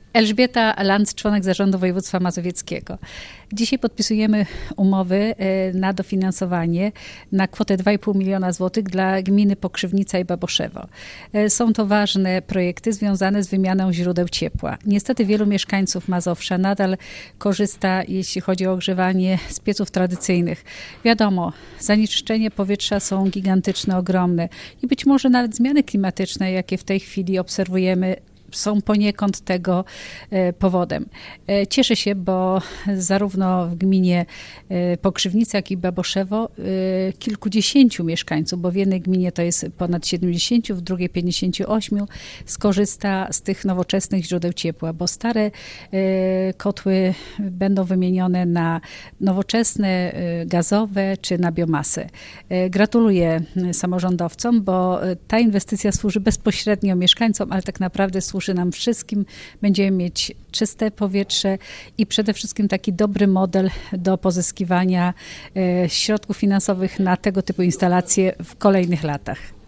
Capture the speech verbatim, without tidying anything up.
Elżbieta Lanc, członek Zarządu Województwa Mazowieckiego. Dzisiaj podpisujemy umowy na dofinansowanie na kwotę dwa i pół miliona złotych dla gminy Pokrzywnica i Baboszewo. Są to ważne projekty związane z wymianą źródeł ciepła. Niestety wielu mieszkańców Mazowsza nadal korzysta, jeśli chodzi o ogrzewanie, z pieców tradycyjnych. Wiadomo, zanieczyszczenie powietrza są gigantyczne, ogromne i być może nawet zmiany klimatyczne, jakie w tej chwili obserwujemy, są poniekąd tego powodem. Cieszę się, bo zarówno w gminie Pokrzywnica, jak i Baboszewo kilkudziesięciu mieszkańców, bo w jednej gminie to jest ponad siedemdziesięciu, w drugiej pięćdziesięciu ośmiu, skorzysta z tych nowoczesnych źródeł ciepła, bo stare kotły będą wymienione na nowoczesne, gazowe czy na biomasę. Gratuluję samorządowcom, bo ta inwestycja służy bezpośrednio mieszkańcom, ale tak naprawdę służy służy nam wszystkim. Będziemy mieć czyste powietrze i przede wszystkim taki dobry model do pozyskiwania środków finansowych na tego typu instalacje w kolejnych latach.